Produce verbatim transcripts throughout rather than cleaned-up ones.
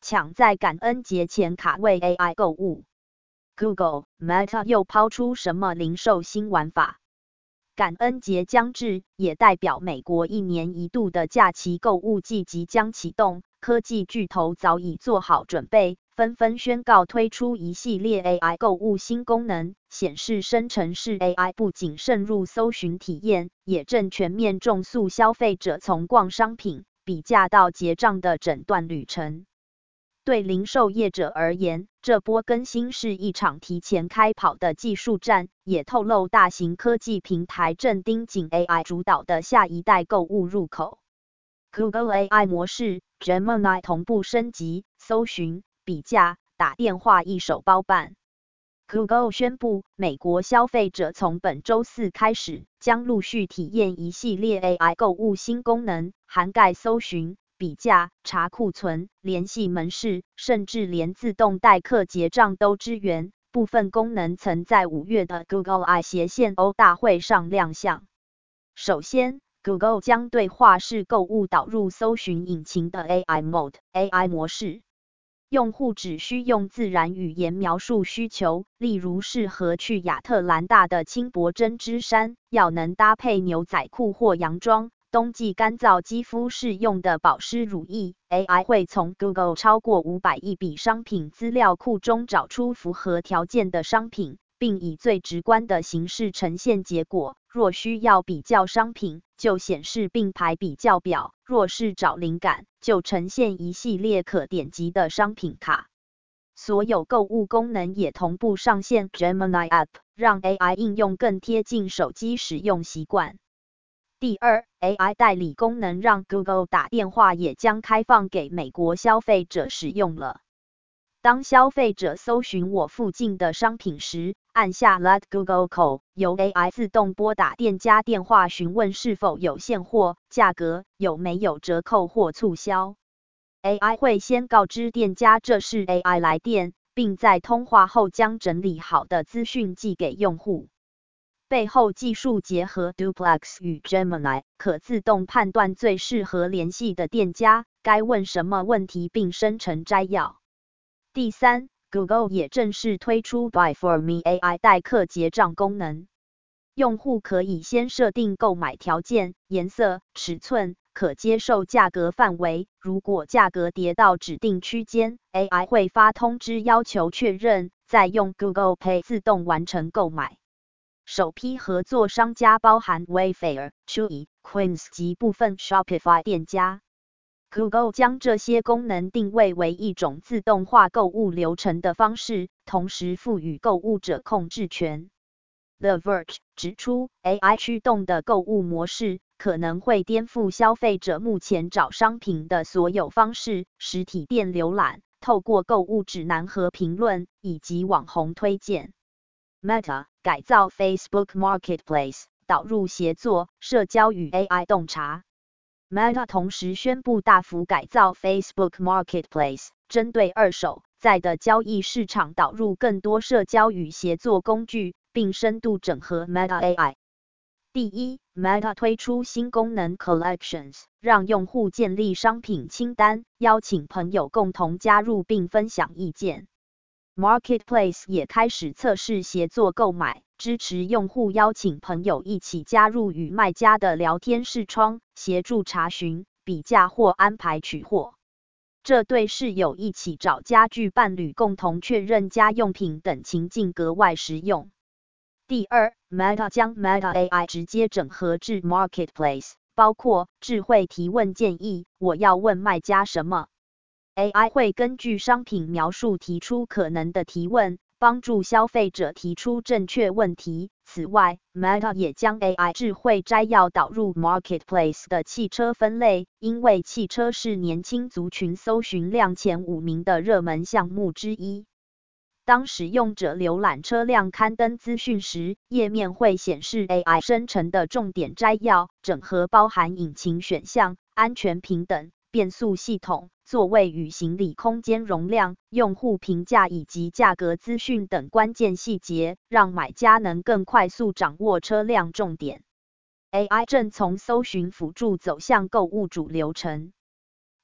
抢在感恩节前卡位 A I 购物。Google、Meta 又抛出什么零售新玩法？感恩节将至，也代表美国一年一度的假期购物季即将启动。科技巨头早已做好准备，纷纷宣告推出一系列 A I 购物新功能，显示生成式 A I 不仅渗入搜寻体验，也正全面重塑消费者从逛商品、比价到结账的整段旅程。对零售业者而言，这波更新是一场提前开跑的技术战，也透露大型科技平台正盯紧 A I 主导的下一代购物入口。Google A I 模式 Gemini 同步升级，搜寻、比价、打电话一手包办。Google 宣布，美国消费者从本周四开始，将陆续体验一系列 A I 购物新功能，涵盖搜寻、比价、查库存、联系门市，甚至连自动代客结账都支援。部分功能曾在五月的 Google I 斜线 O 大会上亮相。首先， Google 将对话式购物导入搜寻引擎的 A I Mode（A I 模式）。用户只需用自然语言描述需求，例如适合去亚特兰大的轻薄针织衫，要能搭配牛仔裤或洋装。冬季干燥肌肤适用的保湿乳液 ，A I 会从 Google 超过五百亿笔商品资料库中找出符合条件的商品，并以最直观的形式呈现结果。若需要比较商品，就显示并排比较表；若是找灵感，就呈现一系列可点击的商品卡。所有购物功能也同步上线 Gemini App， 让 A I 应用更贴近手机使用习惯。第二 ，A I 代理功能让 Google 打电话也将开放给美国消费者使用了。当消费者搜寻我附近的商品时，按下 Let Google Call， 由 A I 自动拨打店家电话询问是否有现货、价格、有没有折扣或促销。A I 会先告知店家这是 A I 来电，并在通话后将整理好的资讯寄给用户。背后技术结合 Duplex 与 Gemini， 可自动判断最适合联系的店家，该问什么问题并生成摘要。第三 ，Google 也正式推出 Buy for Me A I 代客结账功能。用户可以先设定购买条件、颜色、尺寸、可接受价格范围，如果价格跌到指定区间 ，A I 会发通知要求确认，再用 Google Pay 自动完成购买。首批合作商家包含 Wayfair、Chewy、Quince 及部分 Shopify 店家。Google 将这些功能定位为一种自动化购物流程的方式，同时赋予购物者控制权。The Verge 指出 ，A I 驱动的购物模式可能会颠覆消费者目前找商品的所有方式，实体店浏览、透过购物指南和评论，以及网红推荐。Meta 改造 Facebook Marketplace， 导入协作、社交与 A I 洞察。Meta 同时宣布大幅改造 Facebook Marketplace， 针对二手在的交易市场导入更多社交与协作工具，并深度整合 Meta A I。第一 ，Meta 推出新功能 Collections， 让用户建立商品清单，邀请朋友共同加入并分享意见。Marketplace 也开始测试协作购买，支持用户邀请朋友一起加入与卖家的聊天视窗，协助查询、比价或安排取货。这对室友一起找家具伴侣共同确认家用品等情境格外实用。第二 ，Meta 将 Meta A I 直接整合至 Marketplace， 包括智慧提问建议，我要问卖家什么。A I 会根据商品描述提出可能的提问，帮助消费者提出正确问题。此外 ，Meta 也将 A I 智慧摘要导入 Marketplace 的汽车分类，因为汽车是年轻族群搜寻量前五名的热门项目之一。当使用者浏览车辆刊登资讯时，页面会显示 A I 生成的重点摘要，整合包含引擎选项、安全平等、变速系统、座位与行李空间容量、用户评价以及价格资讯等关键细节，让买家能更快速掌握车辆重点。A I 正从搜寻辅助走向购物主流程。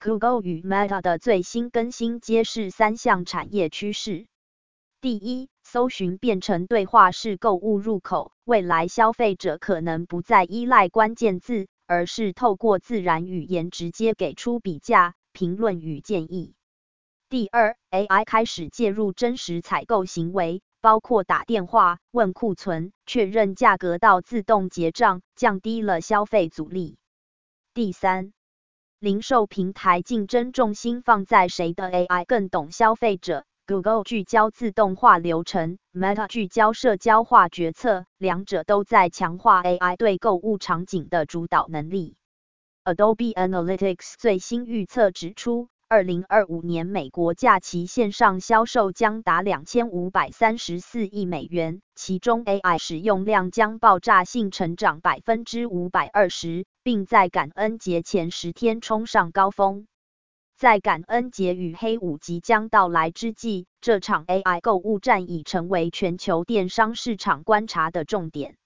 Google 与 Meta 的最新更新揭示三项产业趋势。第一，搜寻变成对话式购物入口，未来消费者可能不再依赖关键字，而是透过自然语言直接给出比价、评论与建议。第二 ，A I 开始介入真实采购行为，包括打电话、问库存、确认价格到自动结账，降低了消费阻力。第三，零售平台竞争重心放在谁的 A I 更懂消费者。Google 聚焦自动化流程 ，Meta 聚焦社交化决策，两者都在强化 A I 对购物场景的主导能力。Adobe Analytics 最新预测指出，二零二五年美国假期线上销售将达两千五百三十四亿美元，其中 A I 使用量将爆炸性成长 百分之五百二十， 并在感恩节前十天冲上高峰。在感恩节与黑五即将到来之际，这场 A I 购物战已成为全球电商市场观察的重点。